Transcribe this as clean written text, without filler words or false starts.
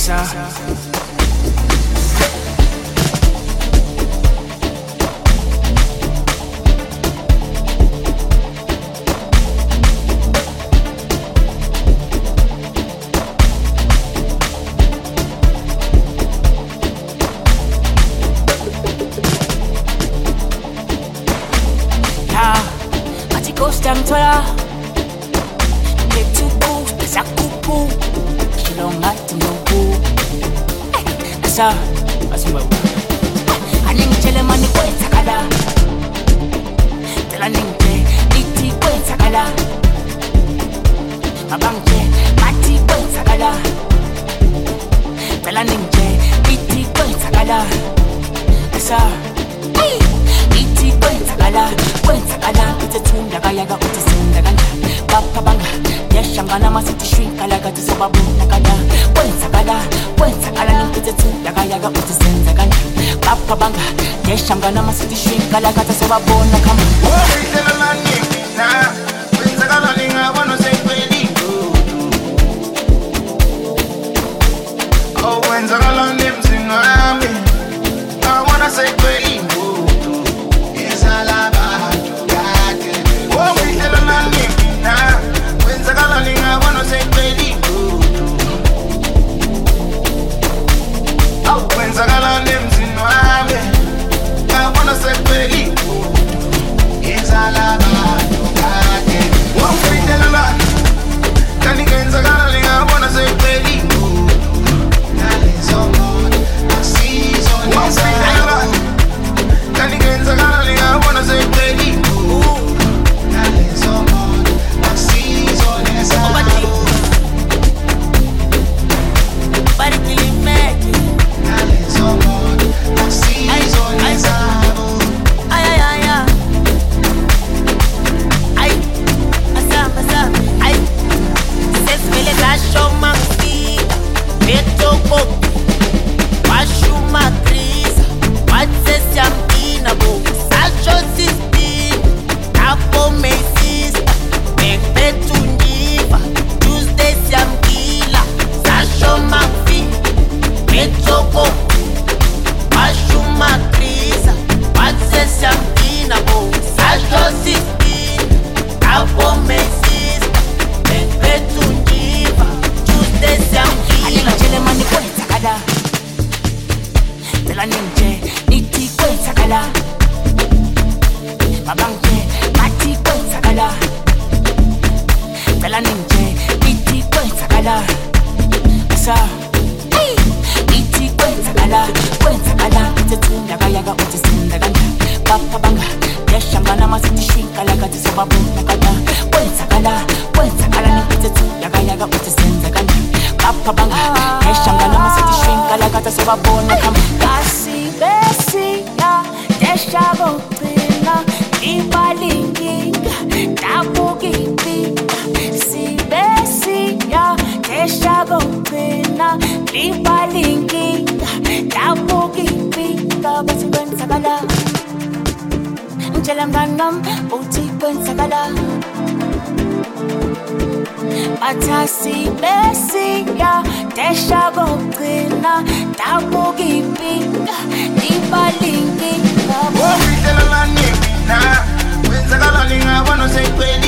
Mtola Ketuku, Sakupu Kilongati Nobu Asa, Asuma Aning mani kwe takala Tela ninge, iti kwe takala Mabangke, mati kwe takala Tela ninge, iti kwe takala Asa iti kwe takala Kutetunda kayaga kutisinda ganda Papa banga Yeshangana masiti shrinkala Gati sababu nakada Kwentakala Kutetunda kayaga kutisinda ganda Papa banga Yeshangana masiti shrinkala Gati sababu nakama Kwentakala nyekina Kwentakala ninga wano sekweli Oh, kwentakala nimzinga ami I wanna say kweli Batasi besiya desha gokina tabugi pinga ibalingi Kwentakala nyekina Kwentakala ninga wano sekweli